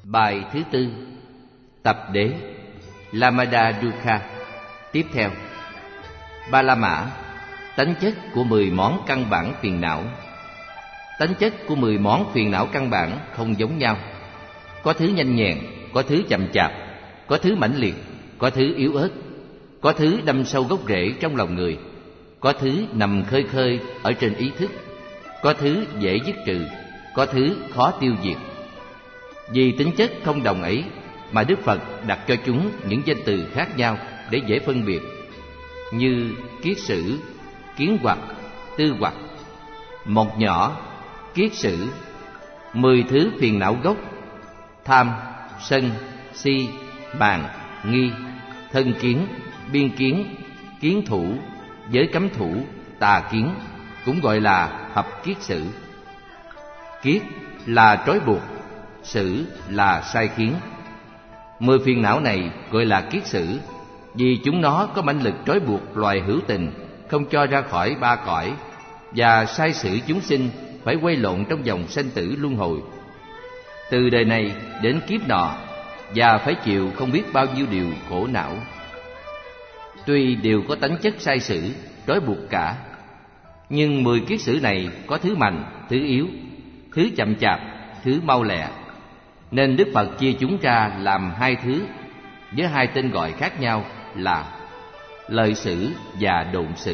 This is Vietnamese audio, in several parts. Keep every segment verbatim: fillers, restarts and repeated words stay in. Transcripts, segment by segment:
Bài thứ tư, tập đế, Lamada Dukha. Tiếp theo, Ba La Mã, tánh chất của mười món căn bản phiền não. Tánh chất của mười món phiền não căn bản không giống nhau. Có thứ nhanh nhẹn, có thứ chậm chạp, có thứ mãnh liệt, có thứ yếu ớt, có thứ đâm sâu gốc rễ trong lòng người, có thứ nằm khơi khơi ở trên ý thức, có thứ dễ dứt trừ, có thứ khó tiêu diệt. Vì tính chất không đồng ấy mà Đức Phật đặt cho chúng những danh từ khác nhau để dễ phân biệt, như kiết sử, kiến hoặc, tư hoặc. Một nhỏ, kiết sử, mười thứ phiền não gốc: tham, sân, si, màng, nghi, thân kiến, biên kiến, kiến thủ, giới cấm thủ, tà kiến, cũng gọi là hợp kiết sử. Kiết là trói buộc, sử là sai khiến. Mười phiền não này gọi là kiết sử vì chúng nó có mãnh lực trói buộc loài hữu tình không cho ra khỏi ba cõi, và sai sử chúng sinh phải quay lộn trong vòng sanh tử luân hồi, từ đời này đến kiếp nọ, và phải chịu không biết bao nhiêu điều khổ não. Tuy đều có tánh chất sai sử, trói buộc cả, nhưng mười kiết sử này có thứ mạnh, thứ yếu, thứ chậm chạp, thứ mau lẹ, nên Đức Phật chia chúng ra làm hai thứ với hai tên gọi khác nhau là lời sử và độn sử.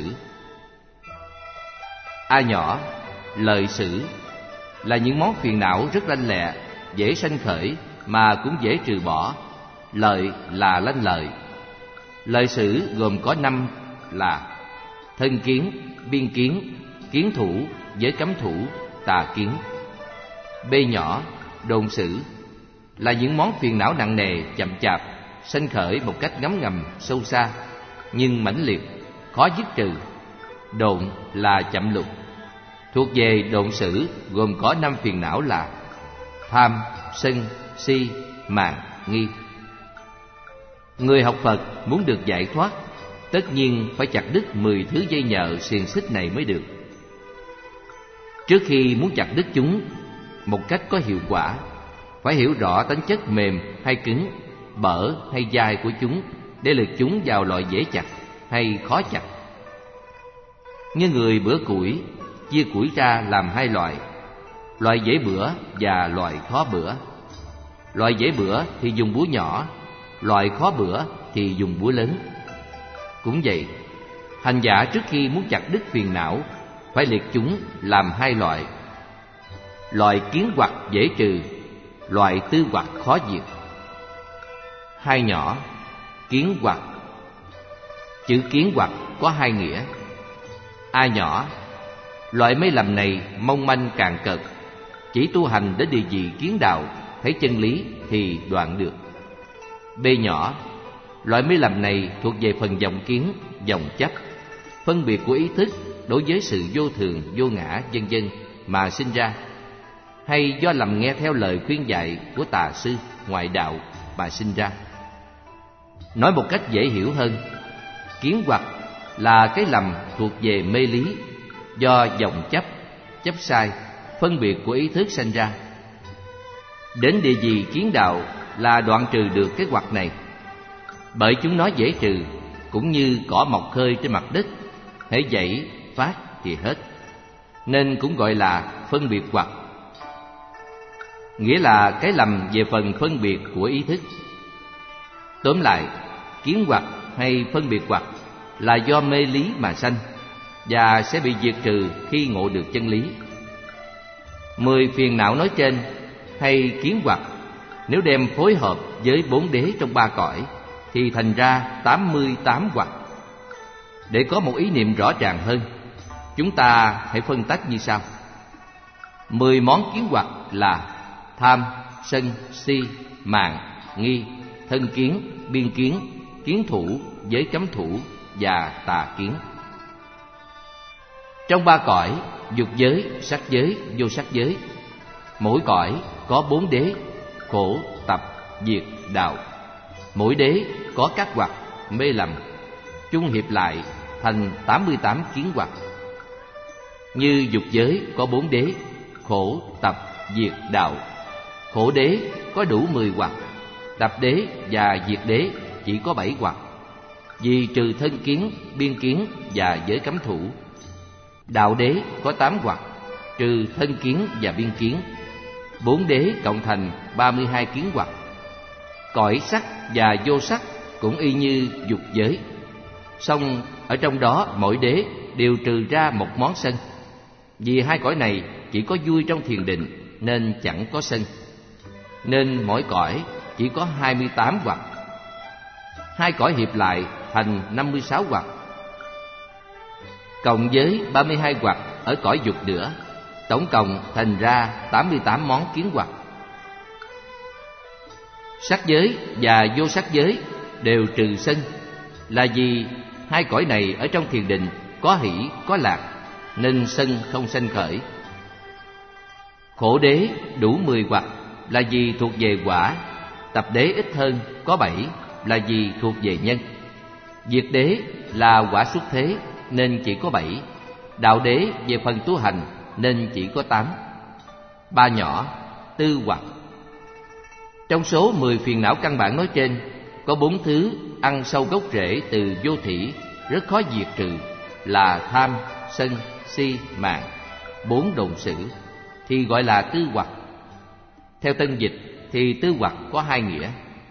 A nhỏ, lợi sử là những món phiền não rất lanh lẹ, dễ sanh khởi mà cũng dễ trừ bỏ. Lợi là lanh lợi. Lợi sử gồm có năm là thân kiến, biên kiến, kiến thủ, giới cấm thủ, tà kiến. B nhỏ, độn sử là những món phiền não nặng nề, chậm chạp, sanh khởi một cách ngấm ngầm, sâu xa, nhưng mãnh liệt, khó dứt trừ. Độn là chậm lục. Thuộc về độn sử gồm có năm phiền não là tham, sân, si, màng, nghi. Người học Phật muốn được giải thoát, tất nhiên phải chặt đứt mười thứ dây nhợ xiềng xích này mới được. Trước khi muốn chặt đứt chúng một cách có hiệu quả, phải hiểu rõ tính chất mềm hay cứng, bở hay dai của chúng để lược chúng vào loại dễ chặt hay khó chặt. Như người bữa củi chia củi ra làm hai loại: loại dễ bữa và loại khó bữa. Loại dễ bữa thì dùng búa nhỏ, loại khó bữa thì dùng búa lớn. Cũng vậy, hành giả trước khi muốn chặt đứt phiền não phải liệt chúng làm hai loại: loại kiến hoặc dễ trừ, loại tư hoặc khó diệt. Hai nhỏ, kiến hoặc. Chữ kiến hoặc có hai nghĩa. A nhỏ, loại mê lầm này mong manh cạn cợt, chỉ tu hành đến địa vị kiến đạo, thấy chân lý thì đoạn được. B nhỏ, loại mê lầm này thuộc về phần vọng kiến, vọng chấp, phân biệt của ý thức đối với sự vô thường, vô ngã, vân vân mà sinh ra, hay do lầm nghe theo lời khuyên dạy của tà sư, ngoại đạo mà sinh ra. Nói một cách dễ hiểu hơn, kiến hoặc là cái lầm thuộc về mê lý, do vọng chấp, chấp sai, phân biệt của ý thức sanh ra. Đến địa vị kiến đạo là đoạn trừ được cái hoặc này, bởi chúng nó dễ trừ, cũng như cỏ mọc khơi trên mặt đất, hễ dãy phát thì hết, nên cũng gọi là phân biệt hoặc, nghĩa là cái lầm về phần phân biệt của ý thức. Tóm lại, kiến hoặc hay phân biệt hoặc là do mê lý mà sanh, và sẽ bị diệt trừ khi ngộ được chân lý. Mười phiền não nói trên hay kiến hoặc, nếu đem phối hợp với bốn đế trong ba cõi thì thành ra tám mươi tám hoặc. Để có một ý niệm rõ ràng hơn, chúng ta hãy phân tách như sau. Mười món kiến hoặc là tham, sân, si, màng, nghi, thân kiến, biên kiến, kiến thủ, giới cấm thủ và tà kiến. Trong ba cõi, dục giới, sắc giới, vô sắc giới, mỗi cõi có bốn đế: khổ, tập, diệt, đạo. Mỗi đế có các hoặc, mê lầm, chung hiệp lại thành tám mươi tám kiến hoặc. Như dục giới có bốn đế: khổ, tập, diệt, đạo. Khổ đế có đủ mười hoặc, tập đế và diệt đế chỉ có bảy hoặc, vì trừ thân kiến, biên kiến và giới cấm thủ. Đạo đế có tám hoặc, trừ thân kiến và biên kiến. Bốn đế cộng thành ba mươi hai kiến hoặc. Cõi sắc và vô sắc cũng y như dục giới, song ở trong đó mỗi đế đều trừ ra một món sân. Vì hai cõi này chỉ có vui trong thiền định nên chẳng có sân, nên mỗi cõi chỉ có hai mươi tám hoặc. Hai cõi hiệp lại thành năm mươi sáu hoặc, cộng với ba mươi hai hoặc ở cõi dục nữa, tổng cộng thành ra tám mươi tám món kiến hoặc. Sắc giới và vô sắc giới đều trừ sân, là vì hai cõi này ở trong thiền định có hỷ có lạc, nên sân không sanh khởi. Khổ đế đủ mười hoặc, là vì thuộc về quả. Tập đế ít hơn, có bảy, là vì thuộc về nhân. Diệt đế là quả xuất thế nên chỉ có bảy. Đạo đế về phần tu hành nên chỉ có tám. Ba nhỏ, tư hoặc. Trong số mười phiền não căn bản nói trên, có bốn thứ ăn sâu gốc rễ từ vô thỉ, rất khó diệt trừ, là tham, sân, si, mạn, bốn đồn sử, thì gọi là tư hoặc. Theo Tân Dịch thì tư hoặc có hai nghĩa.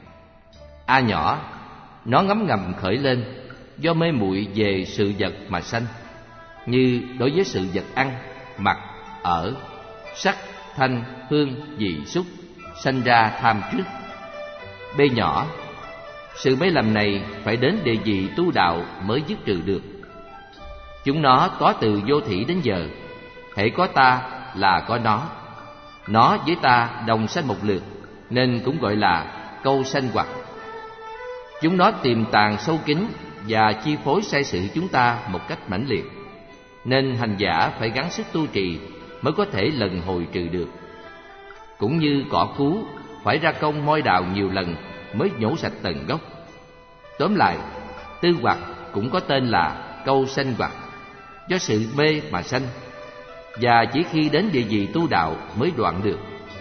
A nhỏ, nó ngấm ngầm khởi lên do mê muội về sự vật mà sanh, như đối với sự vật ăn, mặc, ở, sắc, thanh, hương, vị, xúc, sanh ra tham trước. B nhỏ, sự mê lầm này phải đến địa vị tu đạo mới dứt trừ được. Chúng nó có từ vô thỉ đến giờ, hễ có ta là có nó, nó với ta đồng sanh một lượt, nên cũng gọi là câu sanh hoặc. Chúng nó tiềm tàng sâu kín và chi phối sai sự chúng ta một cách mãnh liệt, nên hành giả phải gắng sức tu trì mới có thể lần hồi trừ được. Cũng như cỏ cú phải ra công moi đào nhiều lần mới nhổ sạch tận gốc. Tóm lại, tư hoặc cũng có tên là câu sanh hoặc, do sự mê mà sanh, và chỉ khi đến địa vị tu đạo mới đoạn được.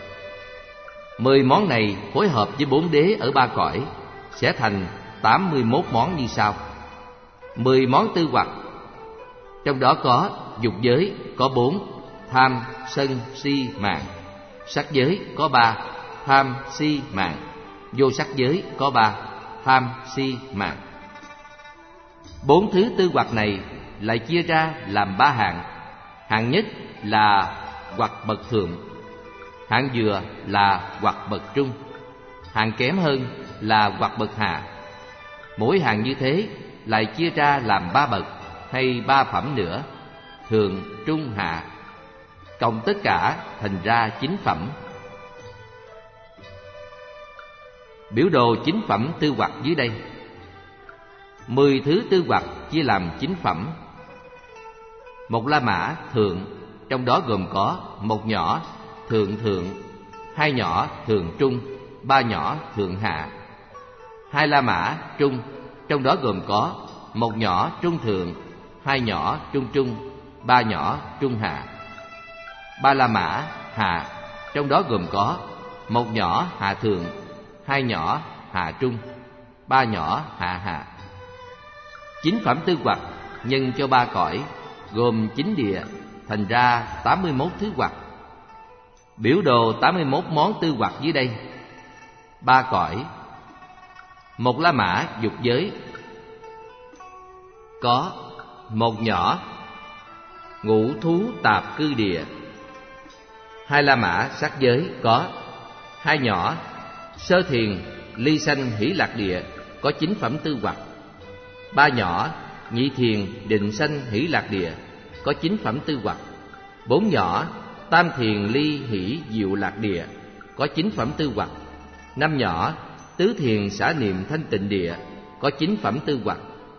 Mười món này phối hợp với bốn đế ở ba cõi sẽ thành tám mươi mốt món như sau. Mười món tư hoặc, trong đó có dục giới có bốn, tham, sân, si, mạn. Sắc giới có ba, tham, si, mạn. Vô sắc giới có ba, tham, si, mạn. Bốn thứ tư hoặc này lại chia ra làm ba hạng. Hạng nhất là hoặc bậc thượng, hạng vừa là hoặc bậc trung, hạng kém hơn là hoặc bậc hạ. Mỗi hạng như thế lại chia ra làm ba bậc hay ba phẩm nữa, thường, trung, hạ, cộng tất cả thành ra chín phẩm. Biểu đồ chín phẩm tư hoặc dưới đây. Mười thứ tư hoặc chia làm chín phẩm. Một la mã thượng, trong đó gồm có một nhỏ thượng thượng, hai nhỏ thượng trung, ba nhỏ thượng hạ. Hai la mã trung, trong đó gồm có một nhỏ trung thượng, hai nhỏ trung trung, ba nhỏ trung hạ. Ba la mã hạ, trong đó gồm có một nhỏ hạ thượng, hai nhỏ hạ trung, ba nhỏ hạ hạ. Chín phẩm tư hoặc nhân cho ba cõi, gồm chín địa, thành ra tám mươi mốt thứ hoặc. Biểu đồ tám mươi mốt món tư hoặc dưới đây. Ba cõi. Một la mã dục giới có một nhỏ ngũ thú tạp cư địa. Hai la mã sắc giới có hai nhỏ sơ thiền ly sanh hỷ lạc địa, có chín phẩm tư hoặc. Ba nhỏ nhị thiền định sanh hỷ lạc địa, có chín phẩm tư hoặc. Bốn nhỏ tam thiền ly hỷ diệu lạc địa, có chín phẩm tư hoặc. Năm nhỏ tứ thiền xả niệm thanh tịnh địa, có chín phẩm tư hoặc.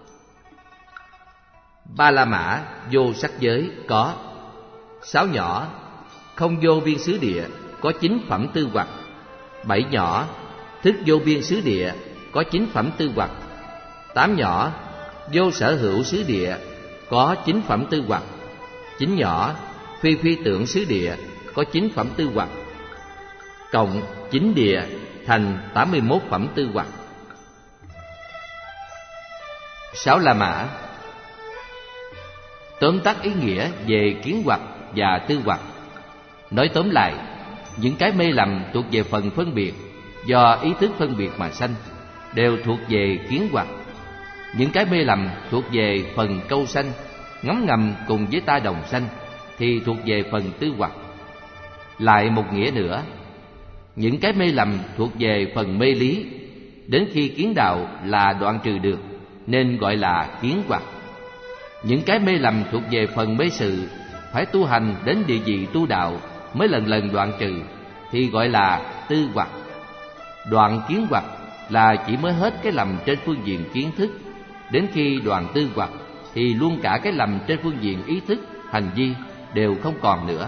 Ba la mã vô sắc giới có sáu nhỏ không vô biên xứ địa, có chín phẩm tư hoặc. Bảy nhỏ thức vô biên xứ địa, có chín phẩm tư hoặc. Tám nhỏ vô sở hữu xứ địa, có chín phẩm tư hoặc. Chín nhỏ phi phi tưởng xứ địa, có chín phẩm tư hoặc. cộng chín địa thành tám mươi mốt phẩm tư hoặc. Sáu La Mã. Tóm tắt ý nghĩa về kiến hoặc và tư hoặc. Nói tóm lại, những cái mê lầm thuộc về phần phân biệt do ý thức phân biệt mà sanh đều thuộc về kiến hoặc. Những cái mê lầm thuộc về phần câu sanh, ngấm ngầm cùng với ta đồng sanh thì thuộc về phần tư hoặc. Lại một nghĩa nữa, những cái mê lầm thuộc về phần mê lý, đến khi kiến đạo là đoạn trừ được nên gọi là kiến hoặc. Những cái mê lầm thuộc về phần mê sự, phải tu hành đến địa vị tu đạo mới lần lần đoạn trừ thì gọi là tư hoặc. Đoạn kiến hoặc là chỉ mới hết cái lầm trên phương diện kiến thức, đến khi đoạn tư hoặc thì luôn cả cái lầm trên phương diện ý thức, hành vi đều không còn nữa.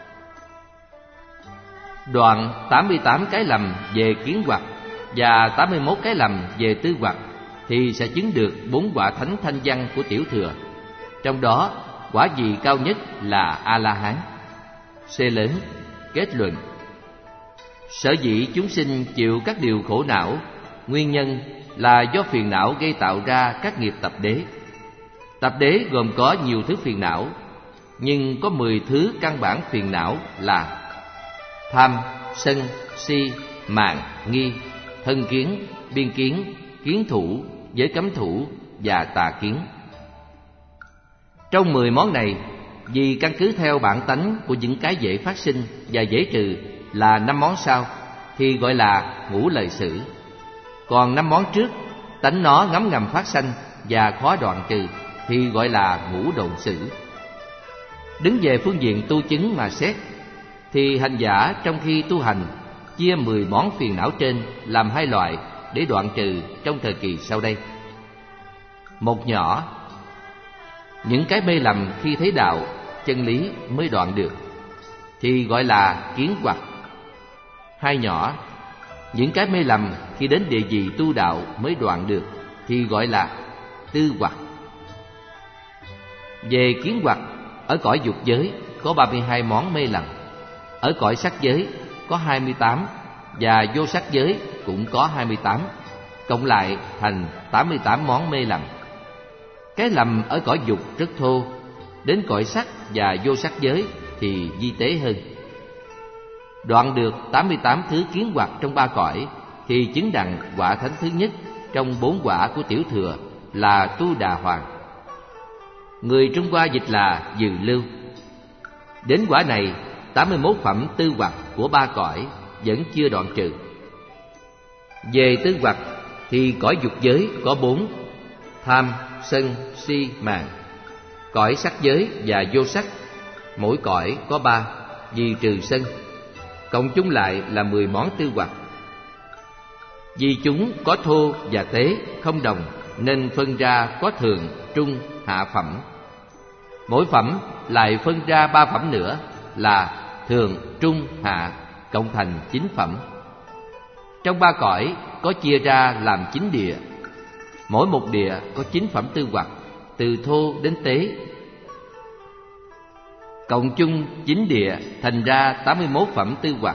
Đoạn tám mươi tám cái lầm về kiến hoặc và tám mươi mốt cái lầm về tư hoặc thì sẽ chứng được bốn quả thánh thanh văn của tiểu thừa. Trong đó, quả vị cao nhất là A-la-hán. C lớn. Kết luận. Sở dĩ chúng sinh chịu các điều khổ não, nguyên nhân là do phiền não gây tạo ra các nghiệp tập đế. Tập đế gồm có nhiều thứ phiền não, nhưng có mười thứ căn bản phiền não là tham, sân, si, mạn, nghi, thân kiến, biên kiến, kiến thủ, giới cấm thủ và tà kiến. Trong mười món này, vì căn cứ theo bản tánh của những cái dễ phát sinh và dễ trừ là năm món sau thì gọi là ngũ lợi sử. Còn năm món trước, tánh nó ngấm ngầm phát sanh và khó đoạn trừ thì gọi là ngũ độn sử. Đứng về phương diện tu chứng mà xét thì hành giả trong khi tu hành chia mười món phiền não trên làm hai loại để đoạn trừ trong thời kỳ sau đây. Một nhỏ, những cái mê lầm khi thấy đạo, chân lý mới đoạn được thì gọi là kiến hoặc. Hai nhỏ, những cái mê lầm khi đến địa vị tu đạo mới đoạn được thì gọi là tư hoặc. Về kiến hoặc, ở cõi dục giới có ba mươi hai món mê lầm, ở cõi sắc giới có hai mươi tám và vô sắc giới cũng có hai mươi tám, cộng lại thành tám mươi tám món mê lầm. Cái lầm ở cõi dục rất thô, đến cõi sắc và vô sắc giới thì vi tế hơn. Đoạn được tám mươi tám thứ kiến hoặc trong ba cõi thì chứng đặng quả thánh thứ nhất trong bốn quả của tiểu thừa là Tu Đà Hoàng. Người Trung Hoa dịch là Dừ Lưu. Đến quả này, tám mươi mốt phẩm tư hoặc của ba cõi vẫn chưa đoạn trừ. Về tư hoặc thì cõi dục giới có bốn: tham, sân, si, mạn. Cõi sắc giới và vô sắc, mỗi cõi có ba, vì trừ sân. Cộng chung lại là mười món tư hoặc. Vì chúng có thô và tế không đồng nên phân ra có thường, trung, hạ phẩm. Mỗi phẩm lại phân ra ba phẩm nữa là thường, trung, hạ, cộng thành chín phẩm. Trong ba cõi có chia ra làm chín địa. Mỗi một địa có chín phẩm tư hoặc, từ thô đến tế. Cộng chung chín địa thành ra tám mươi mốt phẩm tư hoặc.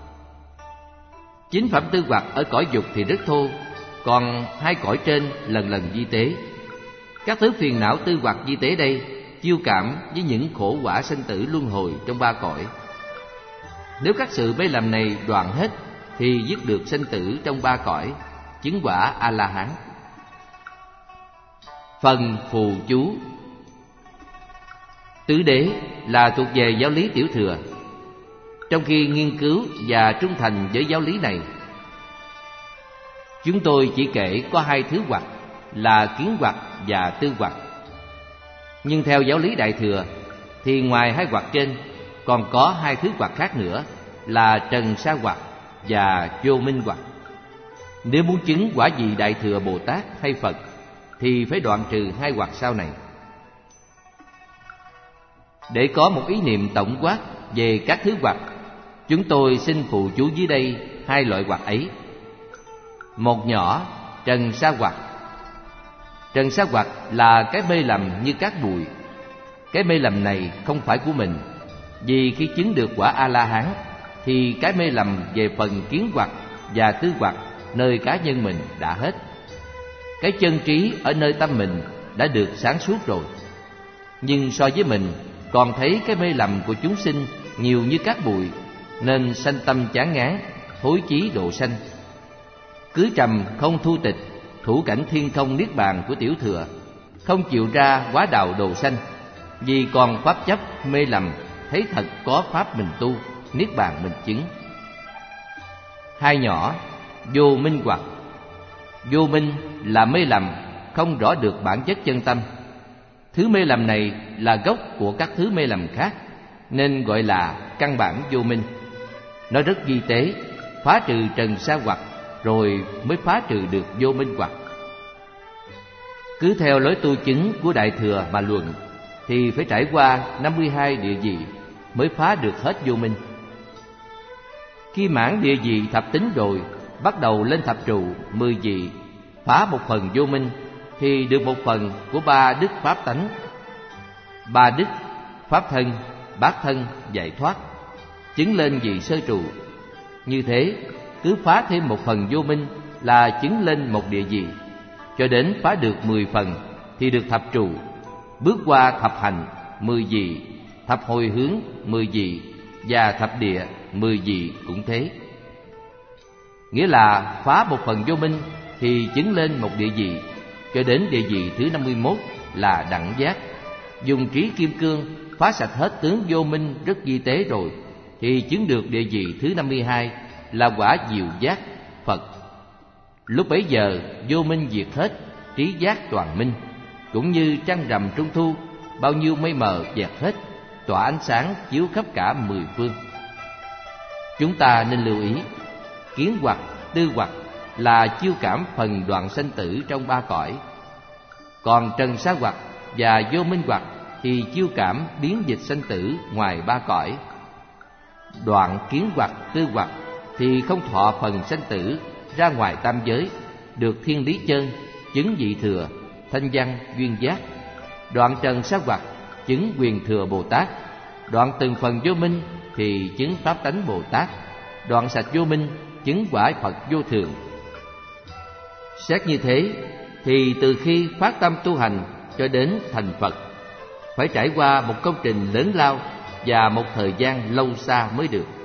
Chín phẩm tư hoặc ở cõi dục thì rất thô, còn hai cõi trên lần lần vi tế. Các thứ phiền não tư hoặc vi tế đây chiêu cảm với những khổ quả sanh tử luân hồi trong ba cõi. Nếu các sự mê lầm này đoạn hết thì dứt được sanh tử trong ba cõi, chứng quả A-la-hán. Phần phù chú. Tứ đế là thuộc về giáo lý tiểu thừa. Trong khi nghiên cứu và trung thành với giáo lý này, chúng tôi chỉ kể có hai thứ hoặc là kiến hoặc và tư hoặc. Nhưng theo giáo lý đại thừa thì ngoài hai hoặc trên còn có hai thứ hoặc khác nữa là trần sa hoặc và vô minh hoặc. Nếu muốn chứng quả vị đại thừa Bồ Tát hay Phật thì phải đoạn trừ hai hoặc sau này. Để có một ý niệm tổng quát về các thứ hoặc, chúng tôi xin phụ chú dưới đây hai loại hoặc ấy. Một nhỏ, trần sa hoặc. Trần sa hoặc là cái mê lầm như cát bụi. Cái mê lầm này không phải của mình, vì khi chứng được quả A-la-hán thì cái mê lầm về phần kiến hoặc và tư hoặc nơi cá nhân mình đã hết. Cái chân trí ở nơi tâm mình đã được sáng suốt rồi. Nhưng so với mình, còn thấy cái mê lầm của chúng sinh nhiều như cát bụi, nên sanh tâm chán ngán, thối chí độ sanh. Cứ trầm không thu tịch, thủ cảnh thiên không niết bàn của tiểu thừa, không chịu ra quá đạo độ sanh, vì còn pháp chấp mê lầm, thấy thật có pháp mình tu, niết bàn mình chứng. Hai nhỏ, vô minh hoặc. Vô minh là mê lầm, không rõ được bản chất chân tâm. Thứ mê lầm này là gốc của các thứ mê lầm khác, nên gọi là căn bản vô minh. Nó rất vi tế, phá trừ trần sa hoặc rồi mới phá trừ được vô minh hoặc. Cứ theo lối tu chứng của Đại Thừa mà luận, thì phải trải qua năm mươi hai địa vị mới phá được hết vô minh. Khi mãn địa vị thập tính rồi, bắt đầu lên thập trụ mười vị, phá một phần vô minh, thì được một phần của ba đức pháp tánh. Ba đức, pháp thân, bát thân, giải thoát, chứng lên vị sơ trụ. Như thế, cứ phá thêm một phần vô minh là chứng lên một địa vị, cho đến phá được mười phần thì được thập trụ, bước qua thập hành mười vị, thập hồi hướng mười vị và thập địa mười vị cũng thế. Nghĩa là phá một phần vô minh thì chứng lên một địa vị, cho đến địa vị thứ năm mươi mốt là đẳng giác. Dùng trí kim cương phá sạch hết tướng vô minh rất vi tế rồi, thì chứng được địa vị thứ năm mươi hai là quả diệu giác Phật. Lúc bấy giờ vô minh diệt hết, trí giác toàn minh. Cũng như trăng rằm trung thu, bao nhiêu mây mờ dẹp hết, tỏa ánh sáng chiếu khắp cả mười phương. Chúng ta nên lưu ý, kiến hoặc, tư hoặc là chiêu cảm phần đoạn sanh tử trong ba cõi. Còn trần sa hoặc và vô minh hoặc thì chiêu cảm biến dịch sanh tử ngoài ba cõi. Đoạn kiến hoặc, tư hoặc thì không thọ phần sanh tử, ra ngoài tam giới, được thiên lý chân, chứng vị thừa, thanh văn, duyên giác. Đoạn trần sa hoặc chứng quyền thừa Bồ Tát. Đoạn từng phần vô minh thì chứng pháp tánh Bồ Tát. Đoạn sạch vô minh chứng quả Phật vô thường. Xét như thế thì từ khi phát tâm tu hành cho đến thành Phật, phải trải qua một công trình lớn lao và một thời gian lâu xa mới được.